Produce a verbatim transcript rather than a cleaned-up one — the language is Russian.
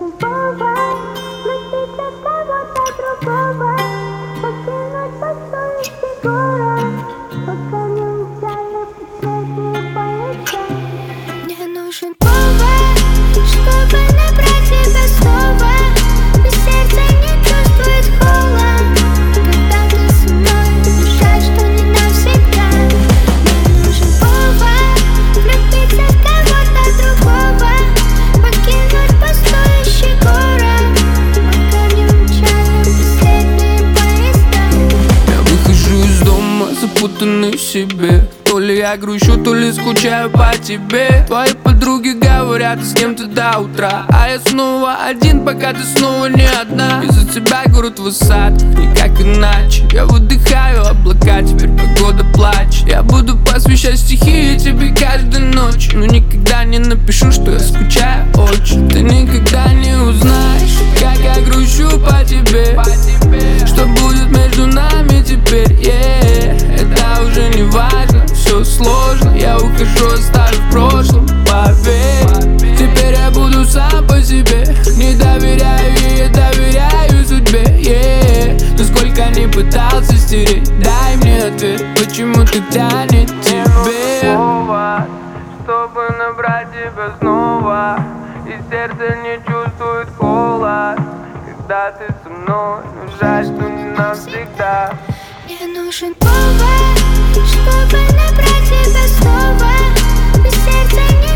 нужен повод влюбиться в кого-то другого, покинуть пустующий город, пока не умчали последние поезда. Мне нужен повод, чтобы набрать тебя снова, но сердце не чувствует холод, когда ты со мной. Жаль, что не навсегда. Мне нужен повод влюбиться в кого-то другого, покинуть пустующий город, пока не умчали последние поезда. Я выхожу из дома, запутанный в себе. То ли я грущу, то ли скучаю по тебе. Твои подруги говорят, с кем-то до утра, а я снова один, пока ты снова не одна. Из-за тебя город высад, никак иначе. Я выдыхаю облака, теперь погода плачет. Я буду посвящать стихи тебе каждой ночью, но никогда не напишу, что я скучаю очень. Ты никогда не узнаешь, как я грущу по тебе. Что будет между нами теперь, yeah. Это уже не важно, все сложно. Я ухожу, оставив в прошлом, поверь. Теперь я буду сам по себе. Не доверяю ей, доверяю судьбе, yeah. Но сколько не пытался стереть, дай мне ответ, почему ты тянет тебе. Повод, чтобы набрать тебя снова, и сердце не чувствует холод, когда ты со мной. Но жаль, что не навсегда. Мне нужен повод, чтобы набрать тебя снова, но сердце не